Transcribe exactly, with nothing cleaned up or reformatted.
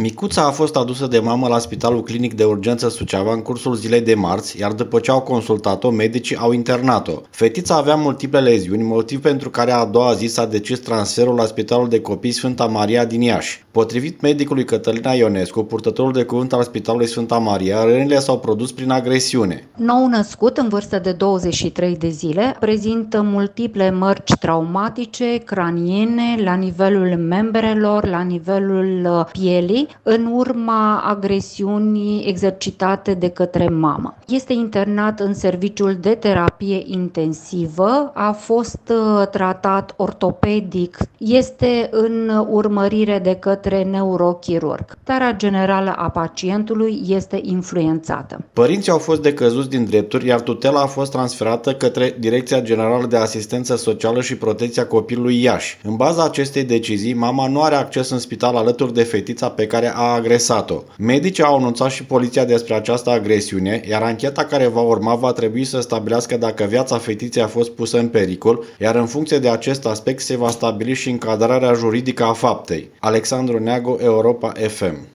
Micuța a fost adusă de mamă la Spitalul Clinic de Urgență Suceava în cursul zilei de marți, iar după ce au consultat-o, medicii au internat-o. Fetița avea multiple leziuni, motiv pentru care a doua zi s-a decis transferul la Spitalul de Copii Sfânta Maria din Iași. Potrivit medicului Cătălina Ionescu, purtătorul de cuvânt al Spitalului Sfânta Maria, rănile s-au produs prin agresiune. Nou născut, în vârstă de douăzeci și trei de zile, prezintă multiple mărci traumatice, craniene, la nivelul membrelor, la nivelul pielii, în urma agresiunii exercitate de către mamă. Este internat în serviciul de terapie intensivă, a fost tratat ortopedic, este în urmărire de către neurochirurg. Starea generală a pacientului este influențată. Părinții au fost decăzuți din drepturi, iar tutela a fost transferată către Direcția Generală de Asistență Socială și Protecția Copilului Iași. În baza acestei decizii, mama nu are acces în spital alături de fetița pe care a agresat-o. Medicii au anunțat și poliția despre această agresiune, iar ancheta care va urma va trebui să stabilească dacă viața fetiței a fost pusă în pericol, iar în funcție de acest aspect se va stabili și încadrarea juridică a faptei. Alexandru Neagu, Europa F M.